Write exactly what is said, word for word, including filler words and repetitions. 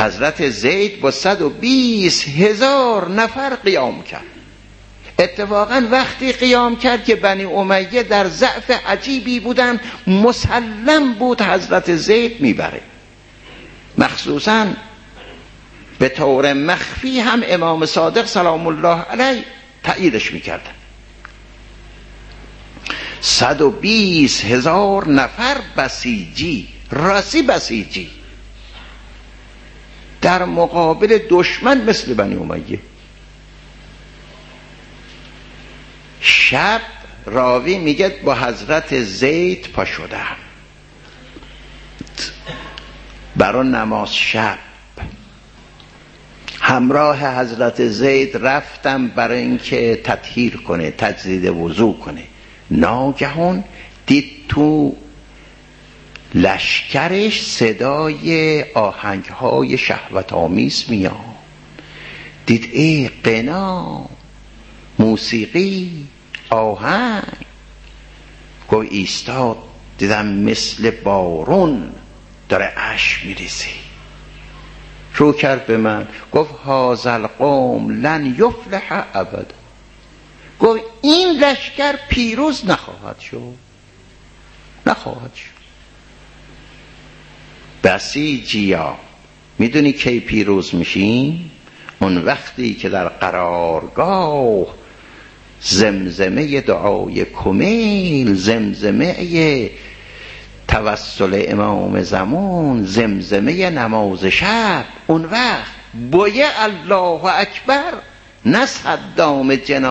حضرت زید با صد و بیست هزار نفر قیام کرد. اتفاقا وقتی قیام کرد که بنی امیه در ضعف عجیبی بودن، مسلم بود حضرت زید میبره. مخصوصا به طور مخفی هم امام صادق سلام الله علیه تأییدش میکردن. صد و بیست هزار نفر بسیجی، راسی بسیجی در مقابل دشمن مثل بنی امیه. شب راوی میگه با حضرت زید پا شدم برای نماز شب، همراه حضرت زید رفتم برای اینکه تطهیر کنه، تجدید وضو کنه. ناگهان دید تو لشکرش صدای آهنگهای شهوت آمیز میاد. دید ای قنا، موسیقی، آهنگ. گفت ایستاد، دیدم مثل بارون داره اشک میریزه. رو کرد به من، گفت هذا القوم لن یفلح ابدا. گفت این لشکر پیروز نخواهد شد، نخواهد شد. بسیجیا، میدونی کی پیروز میشیم؟ اون وقتی که در قرارگاه زمزمه دعای کمیل، زمزمه توسل امام زمان، زمزمه نماز شب، اون وقت بویه الله اکبر، نه صدام جناب